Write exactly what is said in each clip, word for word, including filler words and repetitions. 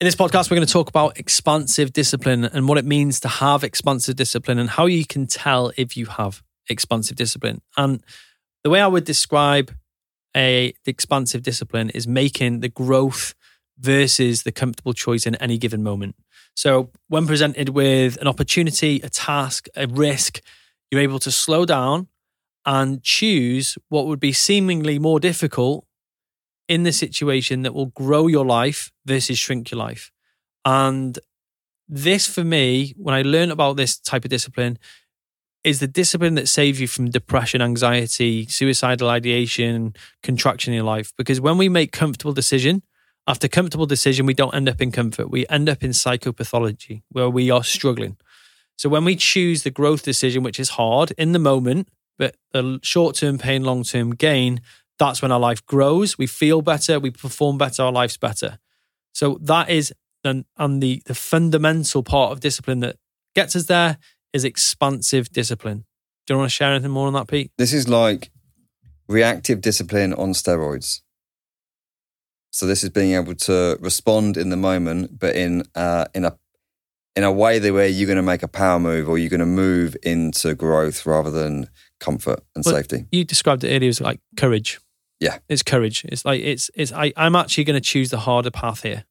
In this podcast, we're going to talk about expansive discipline and what it means to have expansive discipline and how you can tell if you have expansive discipline. And the way I would describe a expansive discipline is making the growth versus the comfortable choice in any given moment. So when presented with an opportunity, a task, a risk, you're able to slow down and choose what would be seemingly more difficult in the situation that will grow your life versus shrink your life. And this, for me, when I learned about this type of discipline, is the discipline that saves you from depression, anxiety, suicidal ideation, contraction in your life. Because when we make comfortable decision, after comfortable decision, we don't end up in comfort. We end up in psychopathology where we are struggling. So when we choose the growth decision, which is hard in the moment, but the short-term pain, long-term gain, that's when our life grows. We feel better. We perform better. Our life's better. So that is, and, and the, the fundamental part of discipline that gets us there is expansive discipline. Do you want to share anything more on that, Pete? This is like reactive discipline on steroids. So this is being able to respond in the moment, but in uh, in a in a way that where you're going to make a power move or you're going to move into growth rather than comfort and well, safety. You described it earlier as like courage. Yeah, it's courage. It's like it's it's. I, I'm actually going to choose the harder path here.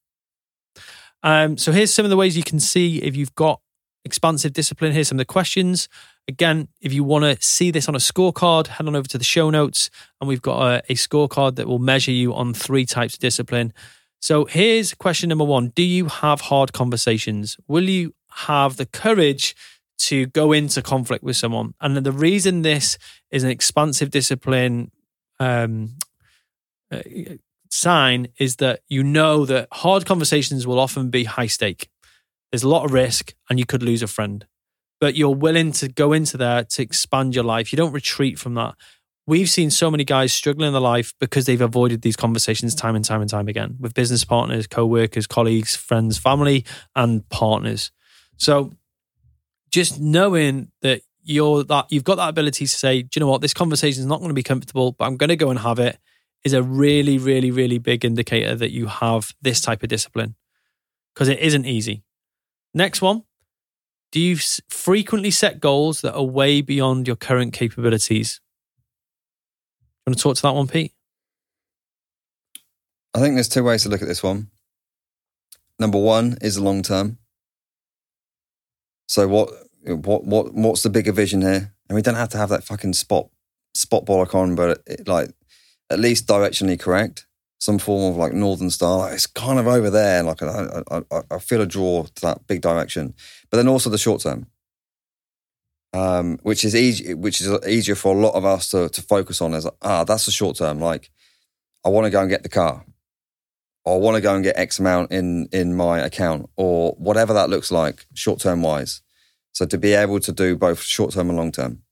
Um. So here's some of the ways you can see if you've got expansive discipline. Here's some of the questions. Again, if you want to see this on a scorecard, head on over to the show notes, and we've got a, a scorecard that will measure you on three types of discipline. So here's question number one. Do you have hard conversations? Will you have the courage to go into conflict with someone? And the reason this is an expansive discipline um, uh, sign is that you know that hard conversations will often be high stake. There's a lot of risk and you could lose a friend, but you're willing to go into there to expand your life. You don't retreat from that. We've seen so many guys struggling in their life because they've avoided these conversations time and time and time again with business partners, co-workers, colleagues, friends, family, and partners. So just knowing that you're that you've got that ability to say, do you know what, this conversation is not going to be comfortable, but I'm going to go and have it, is a really, really, really big indicator that you have this type of discipline, because it isn't easy. Next one. Do you frequently set goals that are way beyond your current capabilities? You want to talk to that one, Pete? I think there's two ways to look at this one. Number one is the long term. So what what what what's the bigger vision here? And we don't have to have that fucking spot spot bollock on, but it, like at least directionally correct. Some form of like Northern Star. Like it's kind of over there. Like I, I, I feel a draw to that big direction. But then also the short term, um, which is easy, which is easier for a lot of us to to focus on. As ah, that's the short term. Like I want to go and get the car, or I want to go and get X amount in in my account, or whatever that looks like, short term wise. So to be able to do both short term and long term.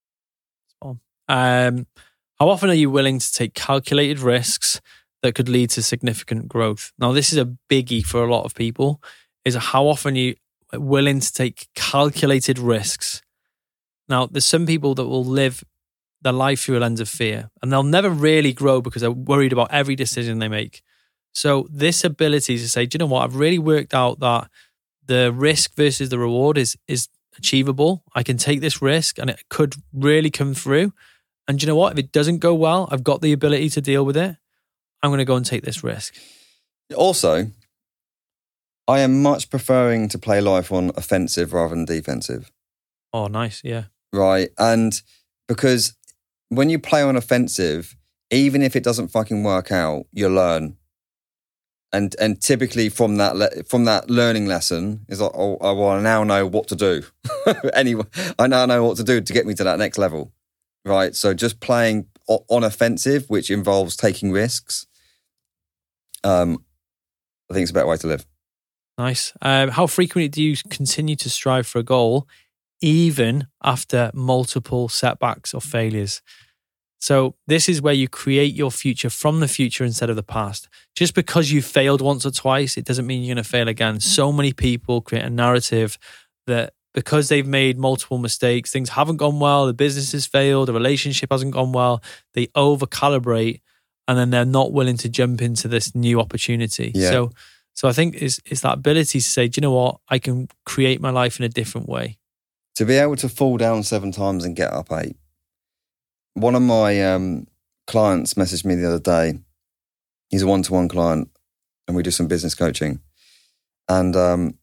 Um, how often are you willing to take calculated risks that could lead to significant growth? Now, this is a biggie for a lot of people, is how often you are willing to take calculated risks. Now, there's some people that will live their life through a lens of fear, and they'll never really grow because they're worried about every decision they make. So this ability to say, do you know what, I've really worked out that the risk versus the reward is is achievable. I can take this risk and it could really come through. And do you know what, if it doesn't go well, I've got the ability to deal with it. I'm going to go and take this risk. Also, I am much preferring to play life on offensive rather than defensive. Oh, nice. Yeah. Right. And because when you play on offensive, even if it doesn't fucking work out, you learn. And and typically from that le- from that learning lesson is like, oh, oh, well, I now know what to do. Anyway, I now know what to do to get me to that next level. Right. So just playing on offensive, which involves taking risks, um, I think it's a better way to live. Nice. Um, how frequently do you continue to strive for a goal, even after multiple setbacks or failures? So this is where you create your future from the future instead of the past. Just because you failed once or twice, it doesn't mean you're going to fail again. So many people create a narrative that because they've made multiple mistakes, things haven't gone well, the business has failed, the relationship hasn't gone well, they over-calibrate and then they're not willing to jump into this new opportunity. Yeah. So So I think it's, it's that ability to say, do you know what? I can create my life in a different way. To be able to fall down seven times and get up eight. One of my um, clients messaged me the other day. He's a one-to-one client and we do some business coaching. And um,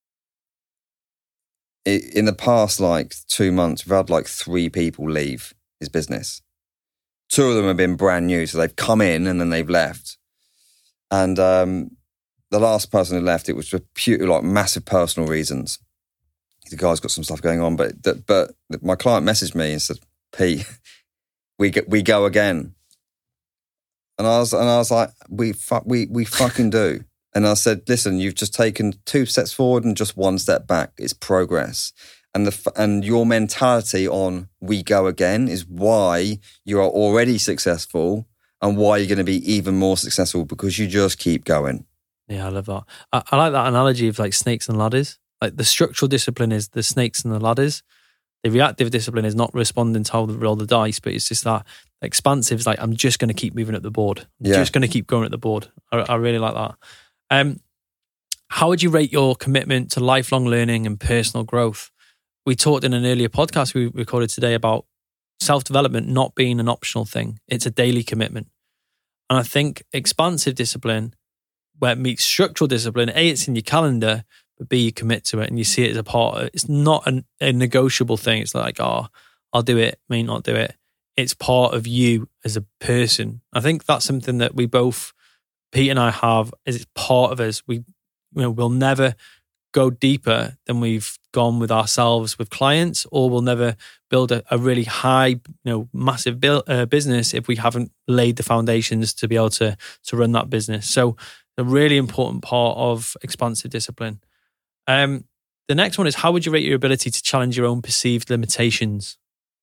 it, in the past like two months, we've had like three people leave his business. Two of them have been brand new. So they've come in and then they've left. And um, the last person who left, it was for pure, like massive personal reasons. The guy's got some stuff going on, but that, but my client messaged me and said, "Pete, we we go again." And I was and I was like, "We fu- we we fucking do." And I said, "Listen, you've just taken two steps forward and just one step back. It's progress." And the and your mentality on "we go again" is why you are already successful and why you're going to be even more successful, because you just keep going. Yeah, I love that. I, I like that analogy of like snakes and ladders. Like the structural discipline is the snakes and the ladders. The reactive discipline is not responding to how to roll the dice, but it's just that expansive is like, I'm just going to keep moving up the board. I'm yeah. just going to keep going at the board. I, I really like that. Um, how would you rate your commitment to lifelong learning and personal growth? We talked in an earlier podcast we recorded today about self-development not being an optional thing. It's a daily commitment. And I think expansive discipline, where it meets structural discipline, A, it's in your calendar, but B, you commit to it and you see it as a part of it. It's not an, a negotiable thing. It's like, oh, I'll do it, may not do it. It's part of you as a person. I think that's something that we both, Pete and I, have, is it's part of us. We, you know, we'll never go deeper than we've gone with ourselves, with clients, or we'll never build a, a really high, you know, massive build, uh, business if we haven't laid the foundations to be able to, to run that business. So a really important part of expansive discipline. Um, the next one is, how would you rate your ability to challenge your own perceived limitations?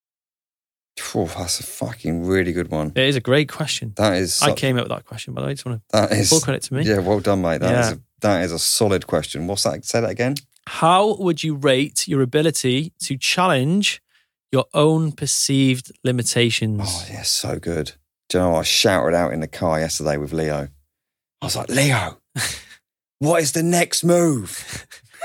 Oh, that's a fucking really good one. It is a great question. That is. Such, I came up with that question, by the way. I just want to that is, full credit to me. Yeah, well done, mate. That yeah. is a, that is a solid question. What's that? Say that again. How would you rate your ability to challenge your own perceived limitations? Oh, yeah, so good. Do you know, I shouted out in the car yesterday with Leo. I was like, Leo, what is the next move?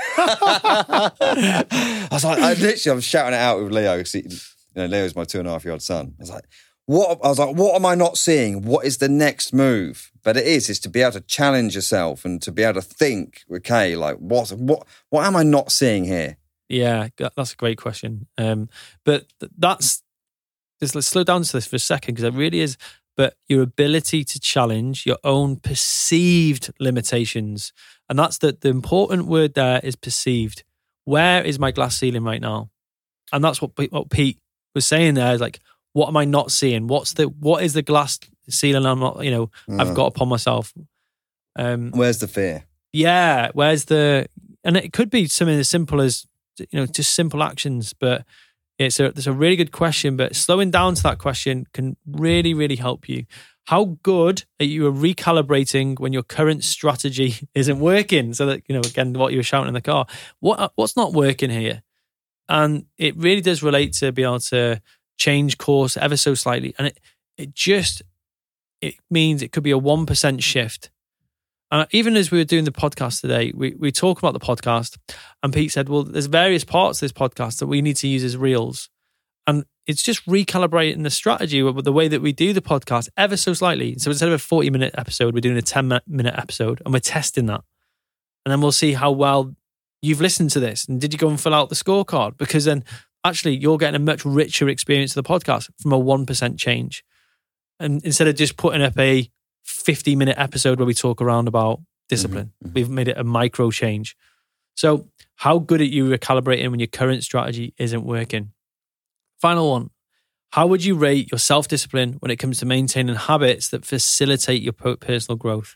I was like, I literally, I'm shouting it out with Leo. He, you know, Leo's my two and a half year old son. I was like, what? I was like, what am I not seeing? What is the next move? But it is, is to be able to challenge yourself and to be able to think, okay, like what, what, what am I not seeing here? Yeah, that's a great question. Um, but that's, just let's slow down to this for a second, because it really is. But your ability to challenge your own perceived limitations. And that's the, the important word there is perceived. Where is my glass ceiling right now? And that's what, what Pete was saying there, is like, what am I not seeing? What's the, what is the glass ceiling I'm not, you know, mm. I've got upon myself? Um, where's the fear? Yeah. Where's the, and it could be something as simple as, you know, just simple actions, but It's a, it's a really good question, but slowing down to that question can really, really help you. How good are you at recalibrating when your current strategy isn't working? So that, you know, again, what you were shouting in the car, what what's not working here? And it really does relate to being able to change course ever so slightly. And it, it just, it means it could be a one percent shift. Uh, even as we were doing the podcast today, we, we talk about the podcast, and Pete said, well, there's various parts of this podcast that we need to use as reels. And it's just recalibrating the strategy with the way that we do the podcast ever so slightly. So instead of a forty minute episode, we're doing a ten minute episode, and we're testing that. And then we'll see how well you've listened to this. And did you go and fill out the scorecard? Because then actually you're getting a much richer experience of the podcast from a one percent change. And instead of just putting up a fifty minute episode where we talk around about discipline, mm-hmm. we've made it a micro change. So how good are you recalibrating when your current strategy isn't working? Final one. How would you rate your self-discipline when it comes to maintaining habits that facilitate your personal growth?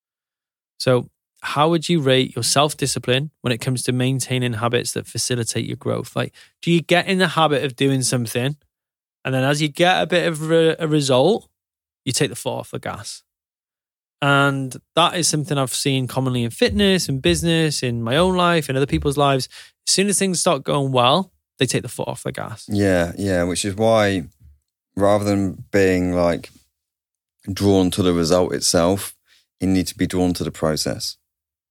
So how would you rate your self-discipline when it comes to maintaining habits that facilitate your growth? Like, do you get in the habit of doing something, and then as you get a bit of a, a result, you take the foot off the gas? And that is something I've seen commonly in fitness and business, in my own life, in other people's lives. As soon as things start going well, they take the foot off the gas. Yeah, yeah, which is why rather than being like drawn to the result itself, you need to be drawn to the process.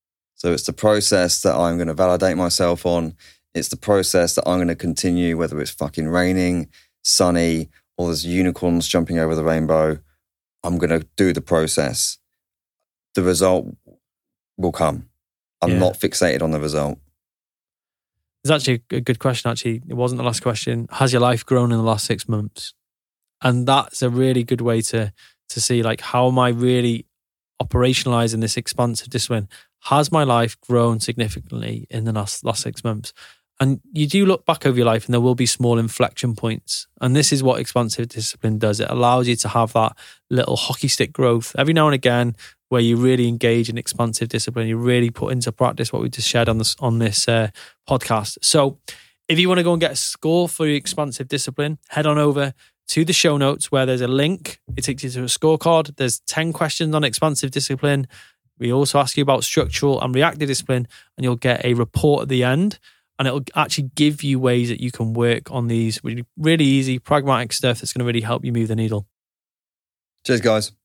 So it's the process that I'm going to validate myself on. It's the process that I'm going to continue, whether it's fucking raining, sunny, or there's unicorns jumping over the rainbow. I'm going to do the process. The result will come. I'm Yeah. not fixated on the result. It's actually a good question, actually. It wasn't the last question. Has your life grown in the last six months? And that's a really good way to to see, like, how am I really operationalizing this expansive discipline? Has my life grown significantly in the last, last six months? And you do look back over your life and there will be small inflection points. And this is what expansive discipline does. It allows you to have that little hockey stick growth every now and again where you really engage in expansive discipline. You really put into practice what we just shared on this, on this uh, podcast. So if you want to go and get a score for your expansive discipline, head on over to the show notes where there's a link. It takes you to a scorecard. There's ten questions on expansive discipline. We also ask you about structural and reactive discipline, and you'll get a report at the end. And it'll actually give you ways that you can work on these really, really easy, pragmatic stuff that's going to really help you move the needle. Cheers, guys.